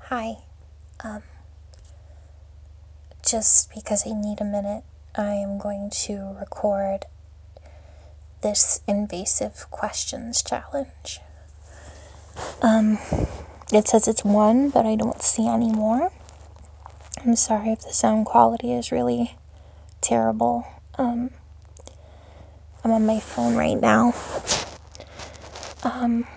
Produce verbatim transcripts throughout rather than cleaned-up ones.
Hi. Um, just because I need a minute, I am going to record this invasive questions challenge. Um, it says it's one, but I don't see any more. I'm sorry if the sound quality is really terrible. Um, I'm on my phone right now. Um,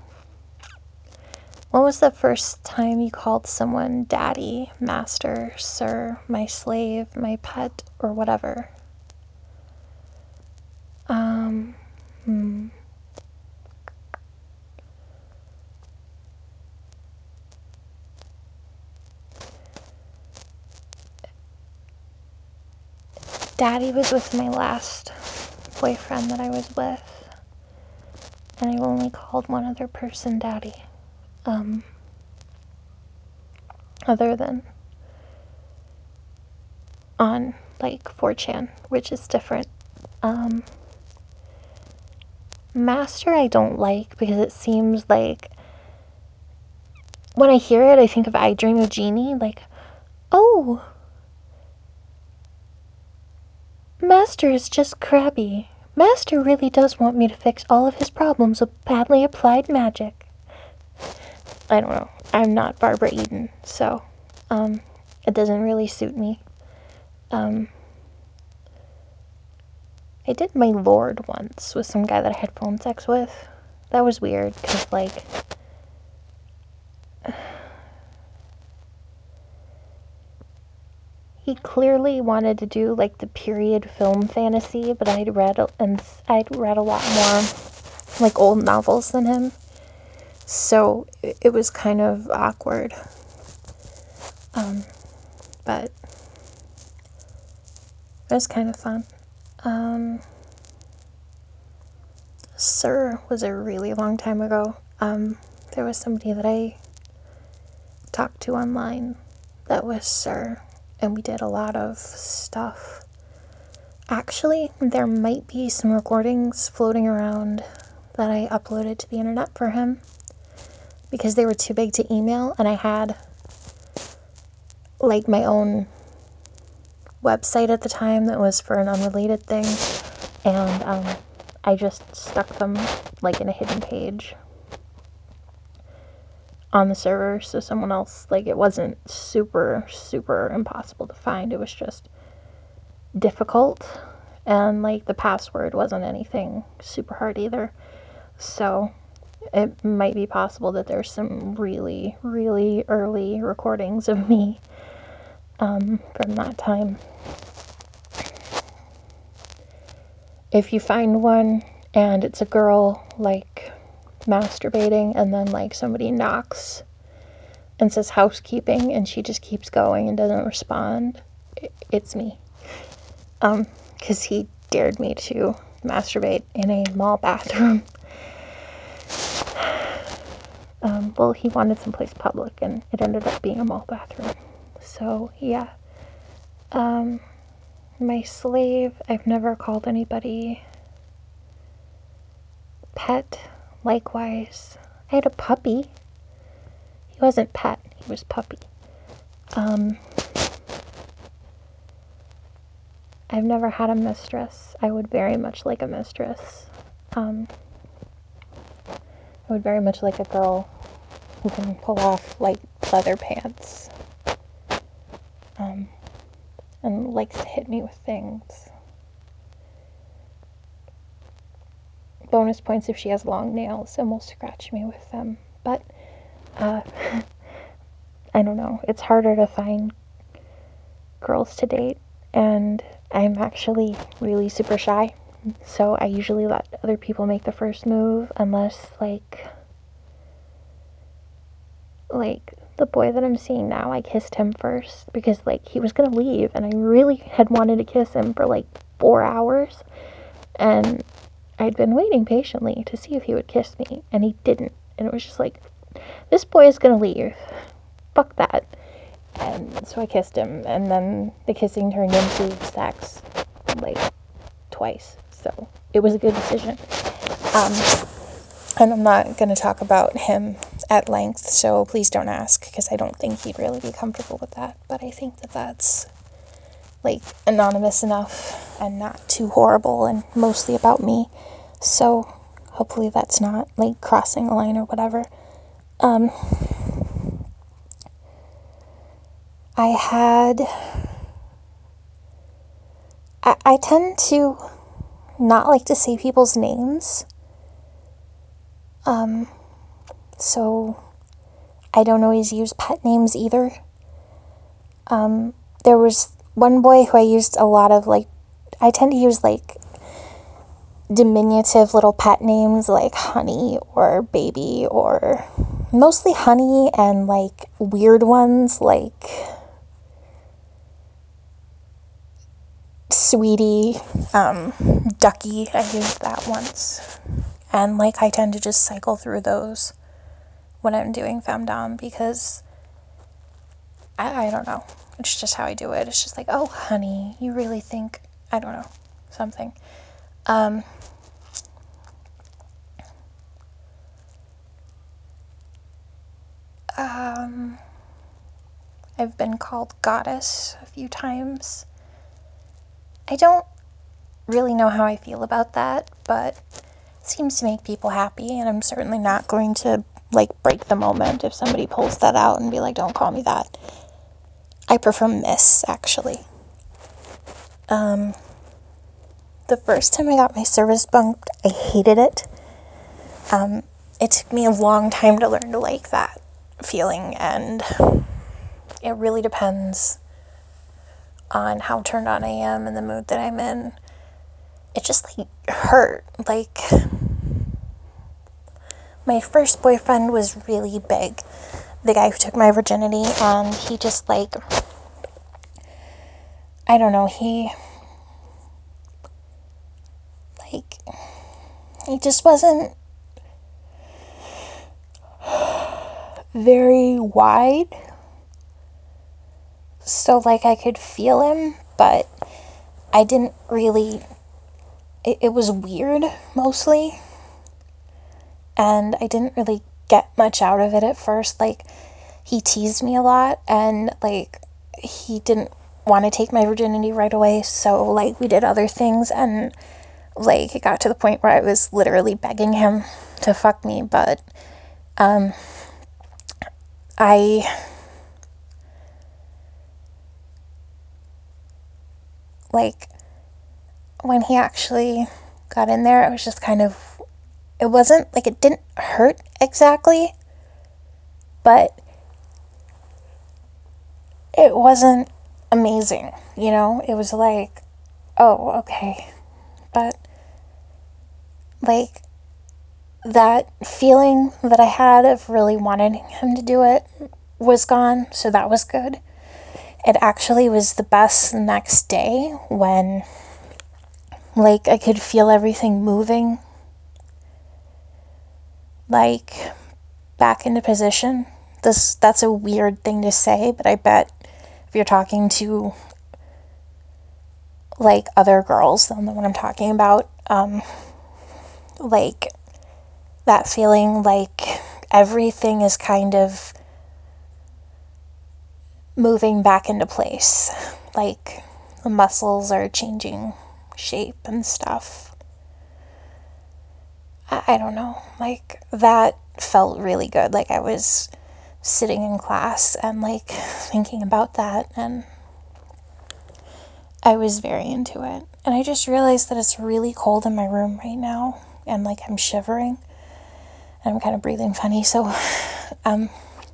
when was the first time you called someone daddy, master, sir, my slave, my pet, or whatever? Um, hmm. Daddy was with my last boyfriend that I was with, and I only called one other person daddy, um, other than on, like, four chan, which is different. Um, master I don't like because it seems like, when I hear it, I think of I Dream of Jeannie, like, oh, Master is just crabby. Master really does want me to fix all of his problems with badly applied magic. I don't know. I'm not Barbara Eden, so um, it doesn't really suit me. Um, I did my lord once with some guy that I had phone sex with. That was weird, because, like, he clearly wanted to do, like, the period film fantasy, but I'd read, and I'd read a lot more, like, old novels than him. So it was kind of awkward. Um, but it was kind of fun. Um, Sir was a really long time ago. Um, there was somebody that I talked to online that was Sir, and we did a lot of stuff. Actually, there might be some recordings floating around that I uploaded to the internet for him because they were too big to email, and I had, like, my own website at the time that was for an unrelated thing, and um, I just stuck them, like, in a hidden page on the server, so someone else, like, it wasn't super, super impossible to find. It was just difficult, and, like, the password wasn't anything super hard either. So it might be possible that there's some really, really early recordings of me um, from that time. If you find one and it's a girl, like, masturbating, and then, like, somebody knocks and says housekeeping, and she just keeps going and doesn't respond, it's me. Um, because he dared me to masturbate in a mall bathroom. Um, well, he wanted someplace public, and it ended up being a mall bathroom. So, yeah. Um, my slave, I've never called anybody pet. Likewise, I had a puppy. He wasn't pet, he was puppy. Um, I've never had a mistress. I would very much like a mistress. Um, I would very much like a girl who can pull off, like, leather pants. Um, and likes to hit me with things. Bonus points if she has long nails and will scratch me with them. But, uh, I don't know. It's harder to find girls to date, and I'm actually really super shy. So I usually let other people make the first move, unless, like, like, the boy that I'm seeing now, I kissed him first, because, like, he was gonna leave, and I really had wanted to kiss him for, like, four hours, and I'd been waiting patiently to see if he would kiss me, and he didn't, and it was just like, this boy is gonna leave, fuck that. And so I kissed him, and then the kissing turned into sex, like, twice, so it was a good decision. Um, and I'm not gonna talk about him at length, so please don't ask, because I don't think he'd really be comfortable with that. But I think that that's, like, anonymous enough and not too horrible and mostly about me. So hopefully that's not, like, crossing a line or whatever. Um, I had... I, I tend to not like to say people's names. Um, so I don't always use pet names either. Um, there was one boy who I used a lot of, like, I tend to use, like, diminutive little pet names, like Honey or Baby, or mostly Honey, and, like, weird ones, like Sweetie, um, Ducky. I used that once. And, like, I tend to just cycle through those when I'm doing femdom, because I, I don't know. It's just how I do it. It's just like, oh, honey, you really think, I don't know, something. Um, um, I've been called goddess a few times. I don't really know how I feel about that, but it seems to make people happy, and I'm certainly not going to, like, break the moment if somebody pulls that out and be like, don't call me that. I prefer Miss, actually. Um, the first time I got my service bumped, I hated it. Um, it took me a long time to learn to like that feeling, and it really depends on how turned on I am and the mood that I'm in. It just, like, hurt. Like, my first boyfriend was really big, the guy who took my virginity, and he just, like, I don't know, he, like, he just wasn't very wide, so, like, I could feel him, but I didn't really, it, it was weird, mostly, and I didn't really get much out of it at first. Like, he teased me a lot, and, like, he didn't want to take my virginity right away, so, like, we did other things, and, like, it got to the point where I was literally begging him to fuck me, but, um, I, like, when he actually got in there, it was just kind of, it wasn't, like, it didn't hurt exactly, but it wasn't amazing, you know? It was like, oh, okay, but, like, that feeling that I had of really wanting him to do it was gone, so that was good. It actually was the best the next day when, like, I could feel everything moving, like, back into position. This, that's a weird thing to say, but I bet if you're talking to, like, other girls, they'll know what I'm talking about. Um, like, that feeling like everything is kind of moving back into place. Like, the muscles are changing shape and stuff. I, I don't know. Like, that felt really good. Like, I was sitting in class and, like, thinking about that, and I was very into it. And I just realized that it's really cold in my room right now, and, like, I'm shivering, and I'm kind of breathing funny, so, um,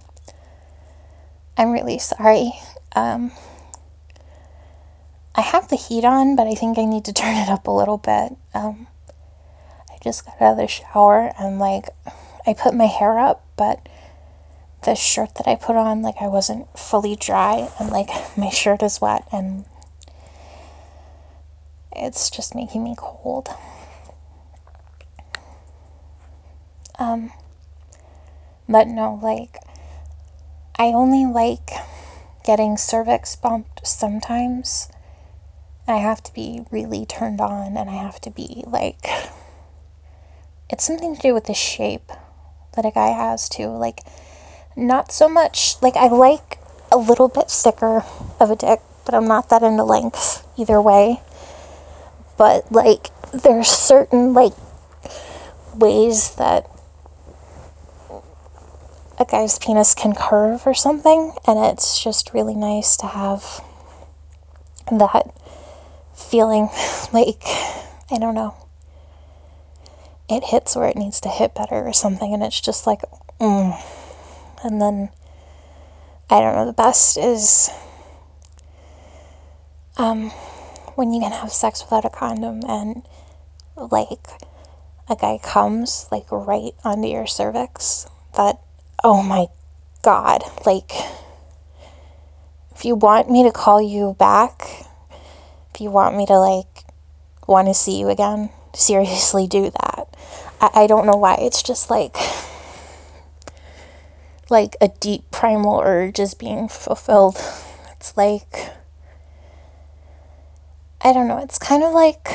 I'm really sorry. Um, I have the heat on, but I think I need to turn it up a little bit. Um, I just got out of the shower, and, like, I put my hair up, but the shirt that I put on, like, I wasn't fully dry, and, like, my shirt is wet, and it's just making me cold. Um, but no, like, I only like getting cervix bumped sometimes. I have to be really turned on, and I have to be, like, it's something to do with the shape. that a guy has too. Like, not so much, like, I like a little bit thicker of a dick, but I'm not that into length either way. But, like, there's certain, like, ways that a guy's penis can curve or something, and it's just really nice to have that feeling, like, I don't know, it hits where it needs to hit better or something, and it's just like, mm. And then, I don't know, the best is um, when you can have sex without a condom and, like, a guy comes, like, right onto your cervix. That, oh my god, like, if you want me to call you back, if you want me to, like, want to see you again, seriously do that. I, I don't know why, it's just like, like a deep primal urge is being fulfilled. It's like, I don't know, it's kind of like,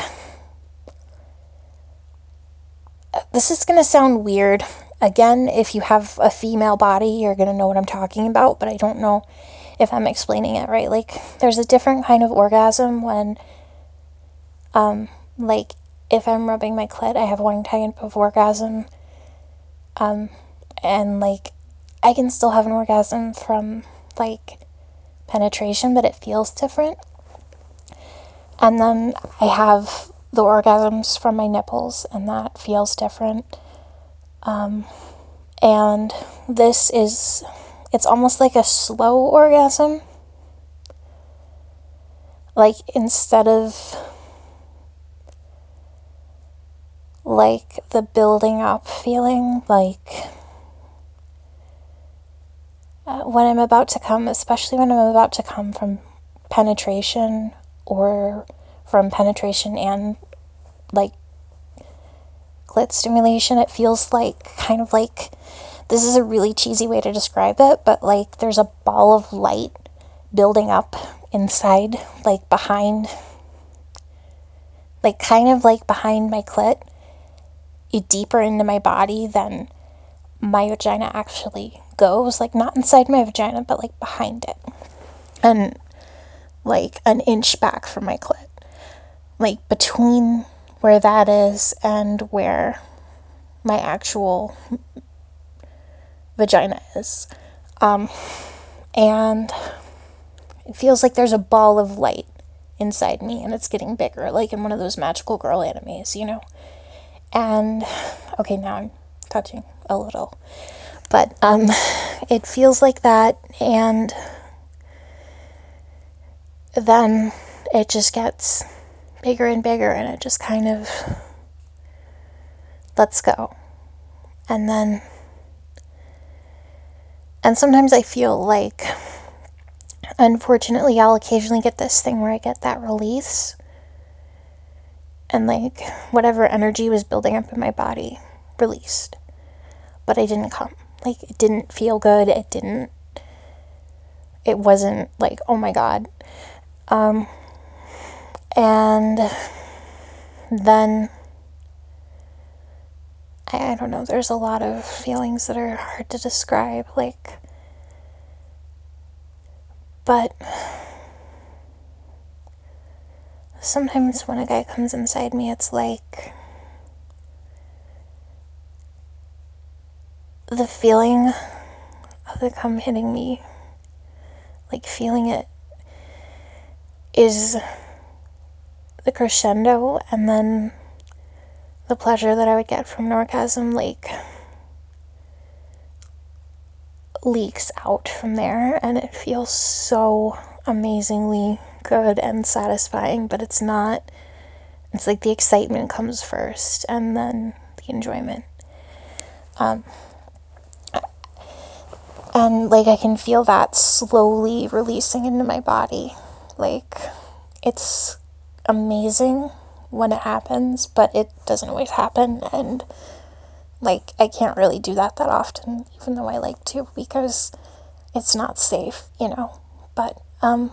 this is going to sound weird. Again, if you have a female body, you're going to know what I'm talking about, but I don't know if I'm explaining it right. Like, there's a different kind of orgasm when, um, like, if I'm rubbing my clit, I have one type of orgasm, um, and, like, I can still have an orgasm from, like, penetration, but it feels different. And then I have the orgasms from my nipples, and that feels different. Um, and this is, it's almost like a slow orgasm. Like, instead of, like, the building up feeling, like, uh, when I'm about to come, especially when I'm about to come from penetration, or from penetration and, like, clit stimulation, it feels like, kind of like, this is a really cheesy way to describe it, but, like, there's a ball of light building up inside, like, behind, like, kind of like behind my clit, deeper into my body than my vagina actually goes, like, not inside my vagina, but, like, behind it, and, like, an inch back from my clit, like, between where that is and where my actual vagina is, um, and it feels like there's a ball of light inside me, and it's getting bigger, like in one of those magical girl animes, you know, and, okay, now I'm touching a little, but, um, it feels like that, and then it just gets bigger and bigger, and it just kind of lets go, and then, and sometimes I feel like, unfortunately, I'll occasionally get this thing where I get that release, and, like, whatever energy was building up in my body released, but I didn't come, like, it didn't feel good, it didn't, it wasn't, like, oh my god, um, and then, I, I don't know, there's a lot of feelings that are hard to describe, like, but sometimes when a guy comes inside me, it's like, the feeling of the cum hitting me, like, feeling it is the crescendo, and then the pleasure that I would get from an orgasm, like, leaks out from there, and it feels so amazingly good and satisfying, but it's not, it's like the excitement comes first, and then the enjoyment, um, and, like, I can feel that slowly releasing into my body, like, it's amazing when it happens, but it doesn't always happen, and, like, I can't really do that that often, even though I like to, because it's not safe, you know, but, um,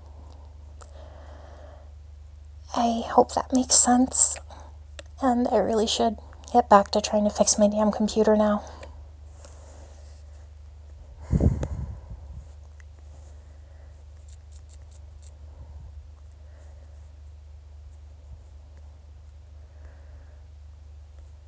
I hope that makes sense, and I really should get back to trying to fix my damn computer now.